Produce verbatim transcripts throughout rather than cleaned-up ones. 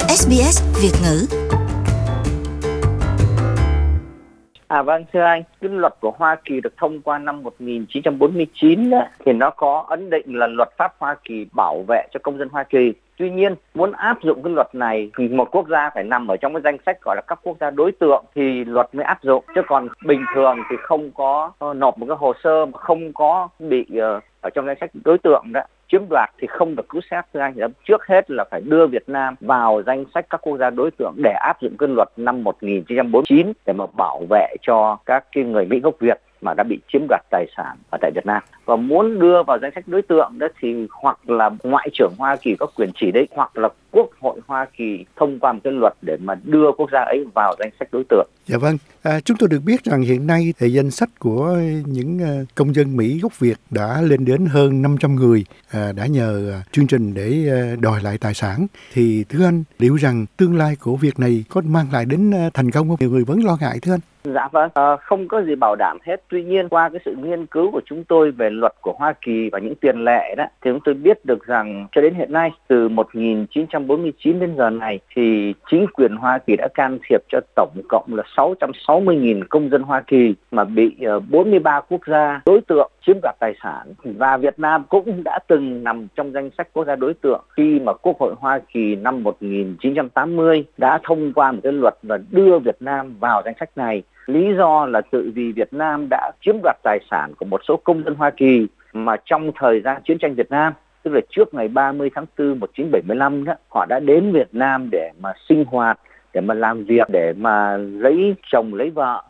ét bê ét Việt ngữ. À vâng, thưa anh, cái luật của Hoa Kỳ được thông qua năm một nghìn chín trăm bốn mươi chín đó, thì nó có ấn định là luật pháp Hoa Kỳ bảo vệ cho công dân Hoa Kỳ. Tuy nhiên, muốn áp dụng cái luật này thì một quốc gia phải nằm ở trong cái danh sách gọi là các quốc gia đối tượng thì luật mới áp dụng. Chứ còn bình thường thì không có nộp một cái hồ sơ mà không có bị uh, ở trong danh sách đối tượng đó, chiếm đoạt thì không được cứu xét. Thưa anh, trước hết là phải đưa Việt Nam vào danh sách các quốc gia đối tượng để áp dụng cái luật năm một nghìn chín trăm bốn mươi chín để mà bảo vệ cho các cái người Mỹ gốc Việt mà đã bị chiếm đoạt tài sản ở tại Việt Nam. Và muốn đưa vào danh sách đối tượng đó thì hoặc là Ngoại trưởng Hoa Kỳ có quyền chỉ định, hoặc là Quốc hội Hoa Kỳ thông qua một cái luật để mà đưa quốc gia ấy vào danh sách đối tượng. Dạ vâng, à, chúng tôi được biết rằng hiện nay thì danh sách của những uh, công dân Mỹ gốc Việt đã lên đến hơn năm trăm người, à, đã nhờ uh, chương trình để uh, đòi lại tài sản. Thì thưa anh, liệu rằng tương lai của việc này có mang lại đến uh, thành công không? Nhiều người vẫn lo ngại thưa anh. Dạ vâng, à, không có gì bảo đảm hết. Tuy nhiên qua cái sự nghiên cứu của chúng tôi về luật của Hoa Kỳ và những tiền lệ đó, thì chúng tôi biết được rằng cho đến hiện nay, từ một nghìn chín trăm bốn mươi chín đến giờ này, thì chính quyền Hoa Kỳ đã can thiệp cho tổng cộng là sáu trăm sáu mươi nghìn công dân Hoa Kỳ mà bị uh, bốn mươi ba quốc gia đối tượng chiếm đoạt tài sản. Và Việt Nam cũng đã từng nằm trong danh sách quốc gia đối tượng khi mà Quốc hội Hoa Kỳ năm một nghìn chín trăm tám mươi đã thông qua một cái luật và đưa Việt Nam vào danh sách này. Lý do là tự vì Việt Nam đã chiếm đoạt tài sản của một số công dân Hoa Kỳ mà trong thời gian chiến tranh Việt Nam, tức là trước ngày ba mươi tháng tư một nghìn chín trăm bảy mươi lăm đó, họ đã đến Việt Nam để mà sinh hoạt, để mà làm việc, để mà lấy chồng lấy vợ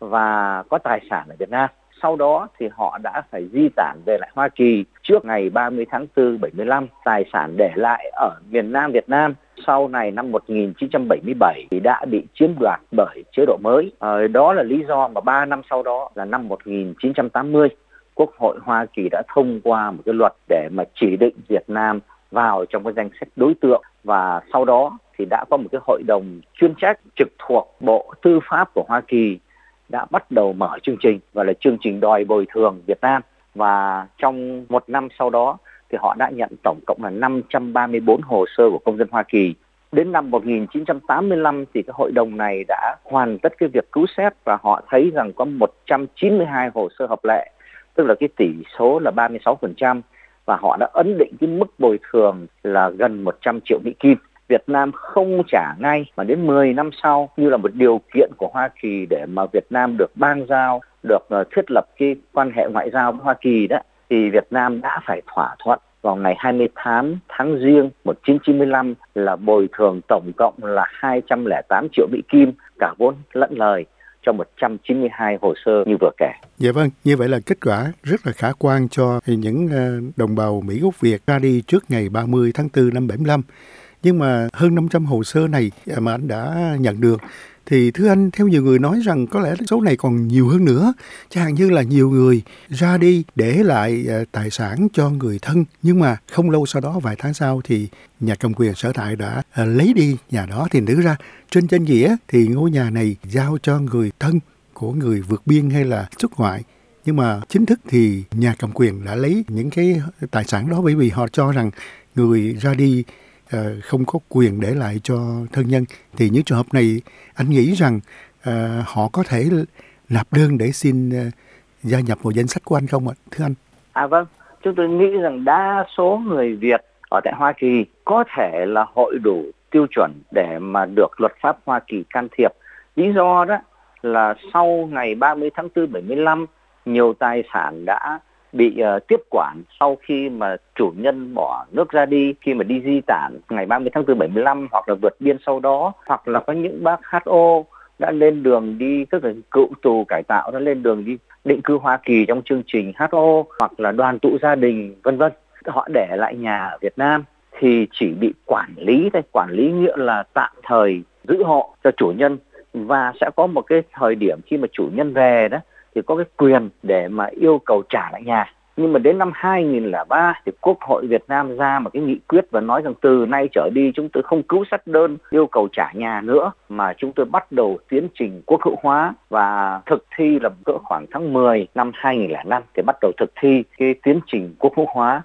và có tài sản ở Việt Nam. Sau đó thì họ đã phải di tản về lại Hoa Kỳ trước ngày ba mươi tháng tư bảy mươi lăm, tài sản để lại ở miền Nam Việt Nam. Sau này năm một nghìn chín trăm bảy mươi bảy thì đã bị chiếm đoạt bởi chế độ mới. À, đó là lý do mà ba năm sau đó là năm một nghìn chín trăm tám mươi, Quốc hội Hoa Kỳ đã thông qua một cái luật để mà chỉ định Việt Nam vào trong cái danh sách đối tượng. Và sau đó thì đã có một cái hội đồng chuyên trách trực thuộc Bộ Tư pháp của Hoa Kỳ đã bắt đầu mở chương trình, và là chương trình đòi bồi thường Việt Nam. Và trong một năm sau đó thì họ đã nhận tổng cộng là năm trăm ba mươi tư hồ sơ của công dân Hoa Kỳ. Đến năm một nghìn chín trăm tám mươi lăm thì cái hội đồng này đã hoàn tất cái việc cứu xét và họ thấy rằng có một trăm chín mươi hai hồ sơ hợp lệ, tức là cái tỷ số là ba mươi sáu phần trăm, và họ đã ấn định cái mức bồi thường là gần một trăm triệu Mỹ Kim. Việt Nam không trả ngay mà đến mười năm sau như là một điều kiện của Hoa Kỳ để mà Việt Nam được ban giao, được uh, thiết lập cái quan hệ ngoại giao với Hoa Kỳ đó, thì Việt Nam đã phải thỏa thuận vào ngày hai mươi tám tháng Giêng một nghìn chín trăm chín mươi lăm là bồi thường tổng cộng là hai trăm lẻ tám triệu Mỹ Kim, cả vốn lẫn lời, cho một trăm chín mươi hai hồ sơ như vừa kể. Dạ vâng, như vậy là kết quả rất là khả quan cho những đồng bào Mỹ gốc Việt ra đi trước ngày ba mươi tháng tư năm bảy mươi lăm. Nhưng mà hơn năm trăm hồ sơ này mà anh đã nhận được, thì thưa anh, theo nhiều người nói rằng có lẽ số này còn nhiều hơn nữa. Chẳng hạn như là nhiều người ra đi để lại tài sản cho người thân, nhưng mà không lâu sau đó, vài tháng sau thì nhà cầm quyền sở tại đã lấy đi nhà đó. Thì nữ ra trên danh nghĩa thì ngôi nhà này giao cho người thân của người vượt biên hay là xuất ngoại. Nhưng mà chính thức thì nhà cầm quyền đã lấy những cái tài sản đó, bởi vì họ cho rằng người ra đi Uh, không có quyền để lại cho thân nhân. Thì những trường hợp này anh nghĩ rằng uh, họ có thể nộp đơn để xin uh, gia nhập vào danh sách của anh không ạ, thưa anh? À vâng, chúng tôi nghĩ rằng đa số người Việt ở tại Hoa Kỳ có thể là hội đủ tiêu chuẩn để mà được luật pháp Hoa Kỳ can thiệp. Lý do đó là sau ngày ba mươi tháng tư bảy mươi lăm, nhiều tài sản đã bị uh, tiếp quản sau khi mà chủ nhân bỏ nước ra đi, khi mà đi di tản ngày ba mươi tháng tư bảy mươi lăm, hoặc là vượt biên sau đó, hoặc là có những bác hát o đã lên đường đi, tức là cựu tù cải tạo đã lên đường đi định cư Hoa Kỳ trong chương trình hát o, hoặc là đoàn tụ gia đình vân vân. Họ để lại nhà ở Việt Nam thì chỉ bị quản lý thôi, quản lý nghĩa là tạm thời giữ hộ cho chủ nhân, và sẽ có một cái thời điểm khi mà chủ nhân về đó thì có cái quyền để mà yêu cầu trả lại nhà. Nhưng mà đến năm hai nghìn lẻ ba thì Quốc hội Việt Nam ra một cái nghị quyết và nói rằng từ nay trở đi chúng tôi không cứu xét đơn yêu cầu trả nhà nữa, mà chúng tôi bắt đầu tiến trình quốc hữu hóa, và thực thi là cỡ khoảng tháng mười năm hai nghìn lẻ năm thì bắt đầu thực thi cái tiến trình quốc hữu hóa.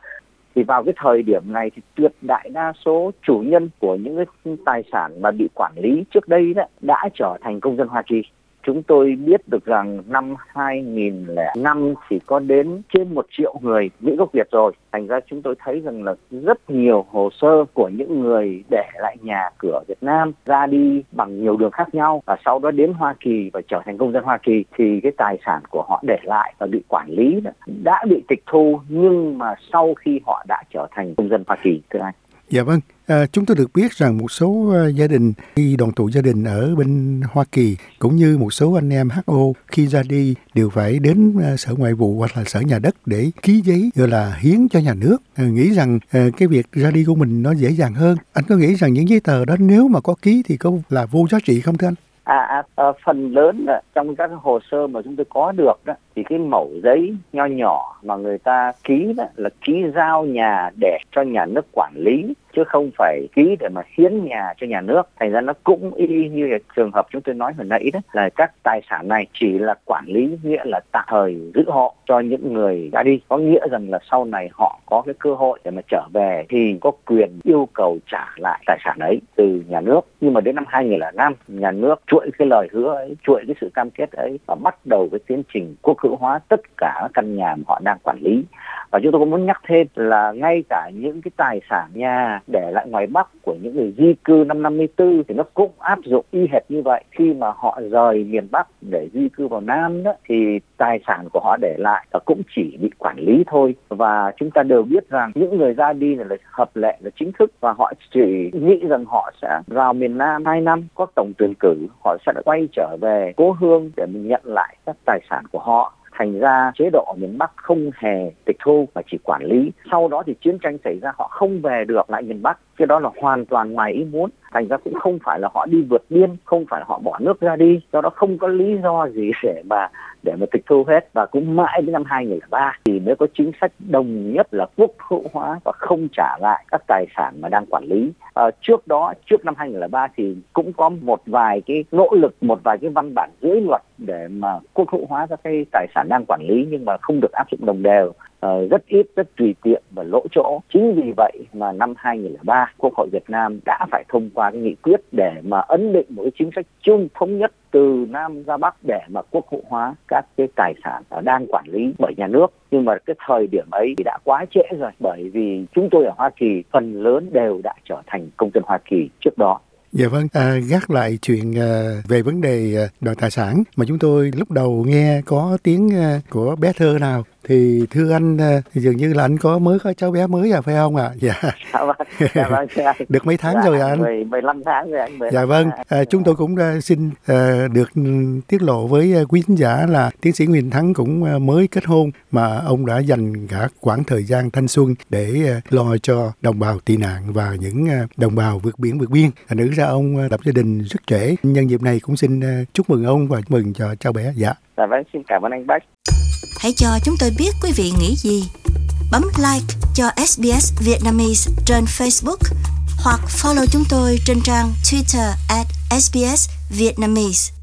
Thì vào cái thời điểm này thì tuyệt đại đa số chủ nhân của những cái tài sản mà bị quản lý trước đây đó đã trở thành công dân Hoa Kỳ. Chúng tôi biết được rằng năm hai nghìn lẻ năm thì có đến trên một triệu người Mỹ gốc Việt rồi. Thành ra chúng tôi thấy rằng là rất nhiều hồ sơ của những người để lại nhà cửa Việt Nam ra đi bằng nhiều đường khác nhau và sau đó đến Hoa Kỳ và trở thành công dân Hoa Kỳ thì cái tài sản của họ để lại và bị quản lý đã bị tịch thu, nhưng mà sau khi họ đã trở thành công dân Hoa Kỳ, thưa anh. Dạ vâng, à, chúng tôi được biết rằng một số uh, gia đình khi đoàn tụ gia đình ở bên Hoa Kỳ cũng như một số anh em hát o khi ra đi đều phải đến uh, sở ngoại vụ hoặc là sở nhà đất để ký giấy gọi là hiến cho nhà nước. À, nghĩ rằng uh, cái việc ra đi của mình nó dễ dàng hơn. Anh có nghĩ rằng những giấy tờ đó nếu mà có ký thì có là vô giá trị không thưa anh? À, à, phần lớn đó, trong các hồ sơ mà chúng tôi có được đó, thì cái mẩu giấy nho nhỏ mà người ta ký đó là ký giao nhà để cho nhà nước quản lý, chứ không phải ký để mà hiến nhà cho nhà nước. Thành ra nó cũng y như là trường hợp chúng tôi nói hồi nãy đó, là các tài sản này chỉ là quản lý, nghĩa là tạm thời giữ họ cho những người đã đi, có nghĩa rằng là sau này họ có cái cơ hội để mà trở về thì có quyền yêu cầu trả lại tài sản ấy từ nhà nước. Nhưng mà đến năm hai nghìn lẻ năm, nhà nước chuỗi cái lời hứa ấy, chuỗi cái sự cam kết ấy và bắt đầu cái tiến trình quốc hữu hóa tất cả các căn nhà mà họ đang quản lý. Và chúng tôi cũng muốn nhắc thêm là ngay cả những cái tài sản nhà để lại ngoài Bắc của những người di cư năm năm mươi tư thì nó cũng áp dụng y hệt như vậy. Khi mà họ rời miền Bắc để di cư vào Nam đó, thì tài sản của họ để lại cũng chỉ bị quản lý thôi. Và chúng ta đều biết rằng những người ra đi này là hợp lệ, là chính thức, và họ chỉ nghĩ rằng họ sẽ vào miền Nam hai năm có tổng tuyển cử, họ sẽ quay trở về cố hương để mình nhận lại các tài sản của họ. Thành ra chế độ ở miền Bắc không hề tịch thu mà chỉ quản lý. Sau đó thì chiến tranh xảy ra, họ không về được lại miền Bắc. Cái đó là hoàn toàn ngoài ý muốn. Thành ra cũng không phải là họ đi vượt biên, không phải là họ bỏ nước ra đi. Do đó không có lý do gì để mà để mà tịch thu hết. Và cũng mãi đến năm hai nghìn lẻ ba thì mới có chính sách đồng nhất là quốc hữu hóa và không trả lại các tài sản mà đang quản lý. À, trước đó, trước năm hai nghìn lẻ ba thì cũng có một vài cái nỗ lực, một vài cái văn bản dưới luật để mà quốc hữu hóa các cái tài sản đang quản lý, nhưng mà không được áp dụng đồng đều. Uh, rất ít, rất tùy tiện và lỗ chỗ. Chính vì vậy mà năm hai nghìn lẻ ba, Quốc hội Việt Nam đã phải thông qua cái nghị quyết để mà ấn định một cái chính sách chung thống nhất từ Nam ra Bắc để mà quốc hữu hóa các cái tài sản đang quản lý bởi nhà nước. Nhưng mà cái thời điểm ấy thì đã quá trễ rồi, bởi vì chúng tôi ở Hoa Kỳ phần lớn đều đã trở thành công dân Hoa Kỳ trước đó. Dạ vâng, à, gác lại chuyện à, về vấn đề à, đòi tài sản mà chúng tôi lúc đầu nghe có tiếng à, của bé thơ nào thì thưa anh à, thì dường như là anh có mới có cháu bé mới à phải không ạ? À? Dạ. Dạ vâng, dạ vâng, dạ. Được mấy tháng dạ, rồi anh? mười lăm tháng rồi anh. Dạ vâng, à, chúng tôi cũng à, xin à, được tiết lộ với à, quý khán giả là tiến sĩ Nguyễn Thắng cũng à, mới kết hôn mà ông đã dành cả quãng thời gian thanh xuân để à, lo cho đồng bào tị nạn và những à, đồng bào vượt biển vượt biên. Thành nữ ra ông lập gia đình rất trễ. Nhân dịp này cũng xin chúc mừng ông và chúc mừng cho cháu bé. Dạ. Dạ vâng, xin cảm ơn anh Bách. Hãy cho chúng tôi biết quý vị nghĩ gì. Bấm like cho ét bê ét Vietnamese trên Facebook hoặc follow chúng tôi trên trang Twitter at ét bê ét Vietnamese.